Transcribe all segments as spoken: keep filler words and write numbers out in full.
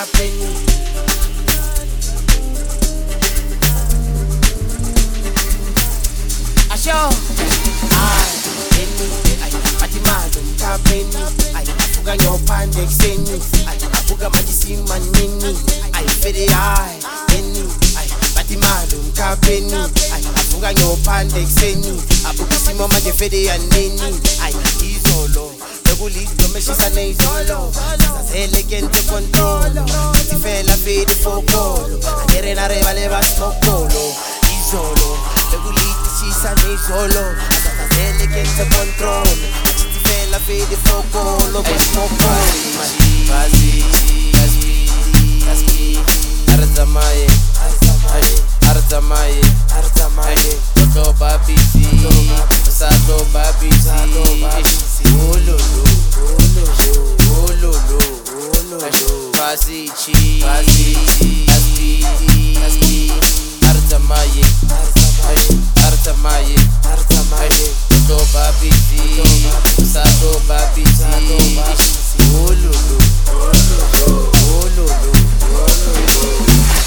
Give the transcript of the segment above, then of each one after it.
kapeni. Asho ay eni ay pati malum kapeni ay afuga nyopande kuseni ay afuga majisima nini ay fede ay eni ay pati malum kapeni ay afuga nyopande kuseni afuga simo manje fede ya nini ay izolo Legulito meshisa neizolo Sazele kente controlo Tifela fede fokolo Andere na reba leva smokolo Izolo Legulito shisa neizolo Sazele kente controlo Tifela fede fokolo Smokolo Bazi Bazi Bazi Arzamaye Arzamaye Arzamaye Toto babisi Sato babisi Ololo Ololo Ololo Ololo Fasichi Fasichi Aspi Aspi Arzamaye Arzamaye Arzamaye Toto babisi Sato babisi Ololo Ololo Ololo Ololo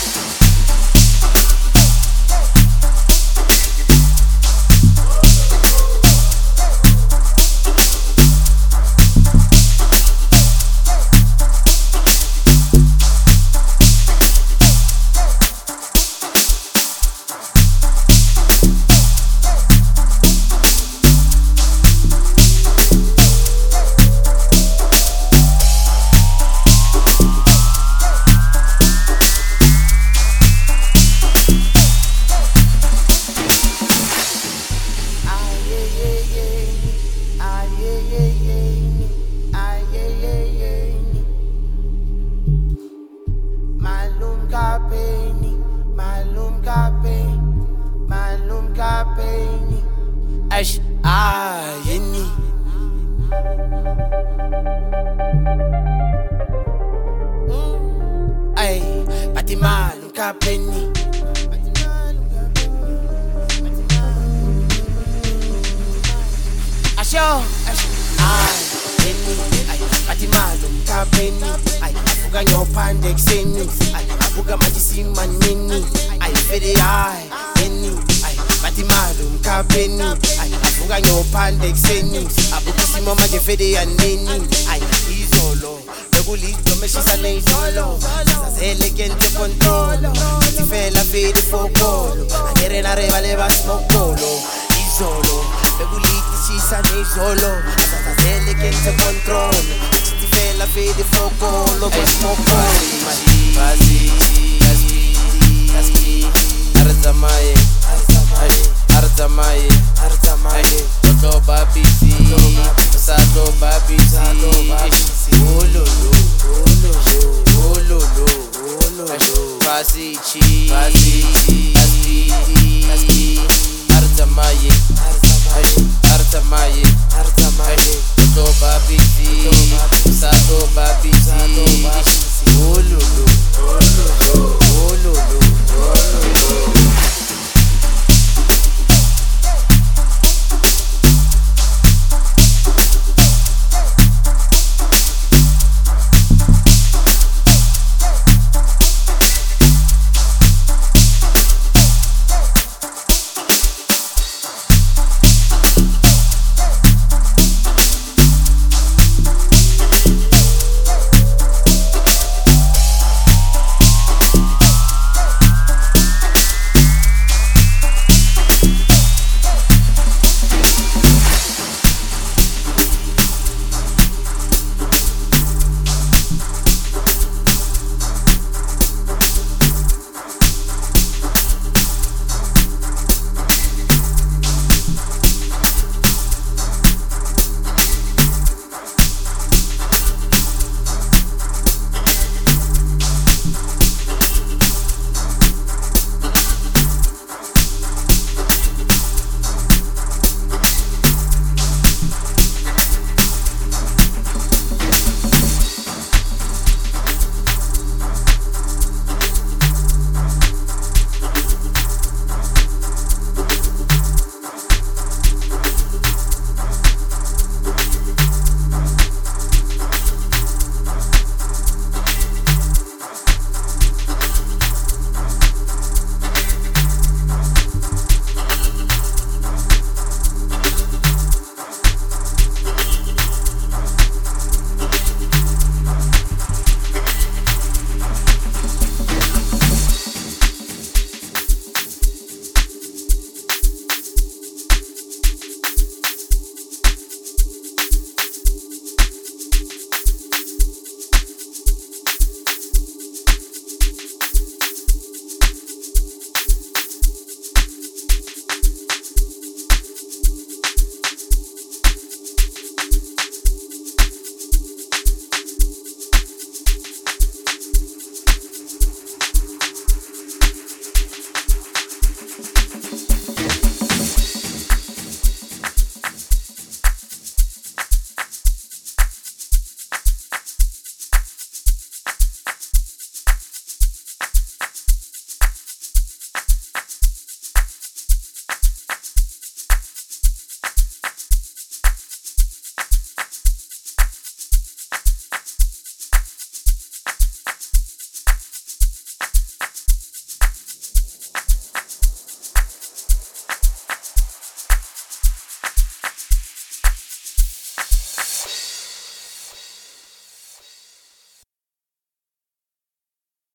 Ash, ah, yeni. Ay, pati malum kapeni. Asho, ah, yeni. Ay, pati malum kapeni. Ay, afuga nyopande kuseni. Ay, afuga majisima nini. Ay, fede ay, yeni. Ay, pati malum kapeni. Ay, afuga nyopande kuseni abuka simo manje fede ya nini ay izolo Legulito meshisa neizolo Sazele kente controlo Tifela fede fokolo Andere na reba leva smokolo Izolo Legulito shisa neizolo Sazele kente controlo Tifela fede fokolo Smokolo Bazi Bazi Bazi Arzamaye Arzamaye Arzamaye Toto babisi Sato babisi Ololo Ololo Ololo Ololo Fasichi Fasichi Aspi Aspi Arzamaye Arzamaye Arzamaye Toto babisi Sato babisi